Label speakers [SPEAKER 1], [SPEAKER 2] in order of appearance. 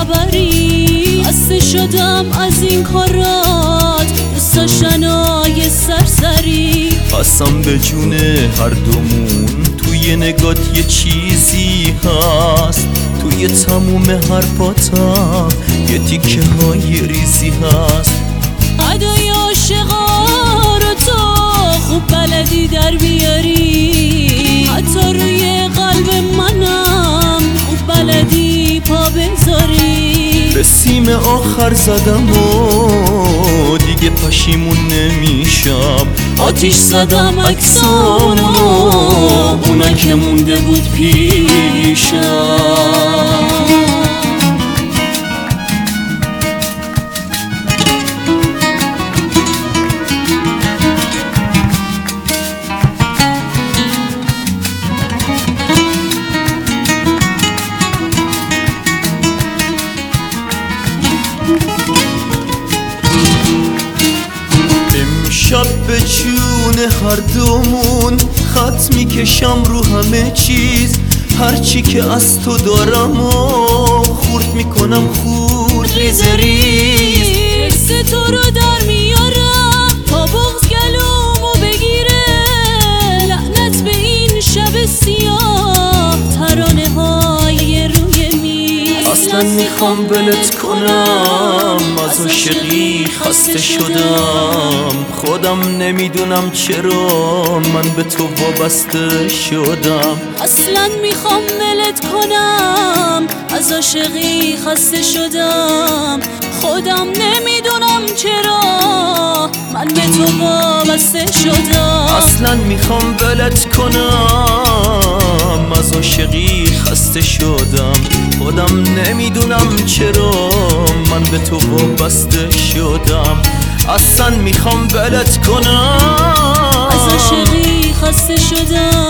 [SPEAKER 1] خبری. خسته شدم از این کارات، دوست داشتنای سرسری.
[SPEAKER 2] قسم به جون هر دومون توی نگات یه چیزی هست، توی تموم حرفاتم یه تیکه های ریزی هست.
[SPEAKER 1] ادای عاشقا رو تو خوب بلدی در بیاری، حتی روی قلب منم خوب بلدی پا بذاری.
[SPEAKER 2] به سیم آخر زدم و دیگه پشیمون نمیشم.
[SPEAKER 1] آتیش زدم عکسامو، اونا که مونده بود پیشم.
[SPEAKER 2] شب به جون هر دومون خط میکشم رو همه چیز، هرچی که از تو دارم و خورد میکنم خورد ریز ریز.
[SPEAKER 1] حس تو رو در میارم تا بغض گلومو بگیره، لعنت به این شب سیاه ترانه های روی میز.
[SPEAKER 2] اصلا میخوام ولت کنم، از عاشقی خسته شدم. خودم نمیدونم چرا من به تو وابسته شدم.
[SPEAKER 1] اصلا میخوام ولت کنم، از عاشقی خسته شدم. خودم نمیدونم چرا من به تو وابسته شدم.
[SPEAKER 2] اصلا میخوام ولت کنم، از عاشقی خسته شدم. خودم نمیدونم چرا من به تو وابسته شدم. اصلا میخوام ولت کنم،
[SPEAKER 1] از عاشقی خسته شدم.